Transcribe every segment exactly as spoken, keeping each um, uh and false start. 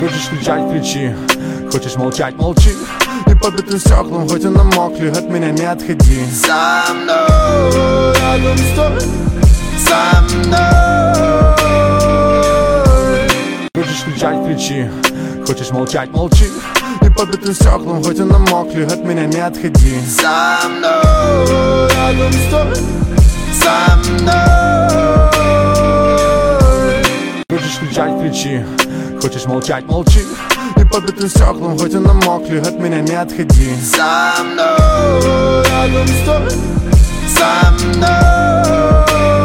Хочешь кричать, кричи, хочешь молчать, молчи. И по битым стеклам, хоть и намокли, от меня не отходи. Со мной, рядом стой, со мной. Хочешь кричать, кричи, хочешь молчать, молчи. И по битым стеклам, хоть и намокли, от меня не отходи. Со мной, рядом стой, со мной. Хочешь кричать, кричи, хочешь молчать, молчи. И по битым стеклам, хоть и намокли, от меня не отходи. Со мной, рядом стой, со мной.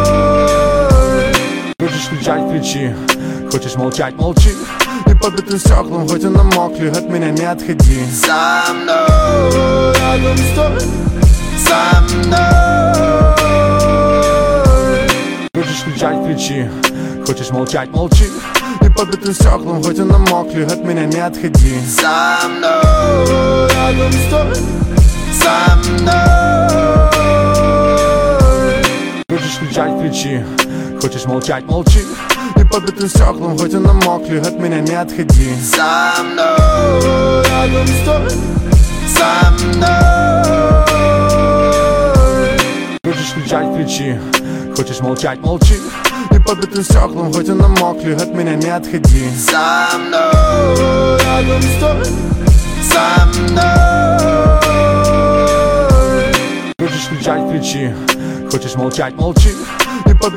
Хочешь кричать, кричи, хочешь молчать, молчи. И по битым стеклам, хоть и намокли, от меня не отходи. Со мной, рядом стой, со мной. Хочешь кричать, кричи, хочешь молчать, молчи. И по битым стеклам, хоть и намокли, от меня не отходи. Со мной, рядом стой, со мной. Хочешь кричать, кричи, хочешь молчать, молчи. И по битым стеклам, хоть и намокли, от меня не отходи. Со мной, рядом стой, со мной. Хочешь кричать, кричи, хочешь молчать, молчи. И по битым стеклам, хоть и намокли, от меня не отходи. Со мной, рядом стой, со мной. Хочешь кричать, кричи, хочешь молчать, молчи.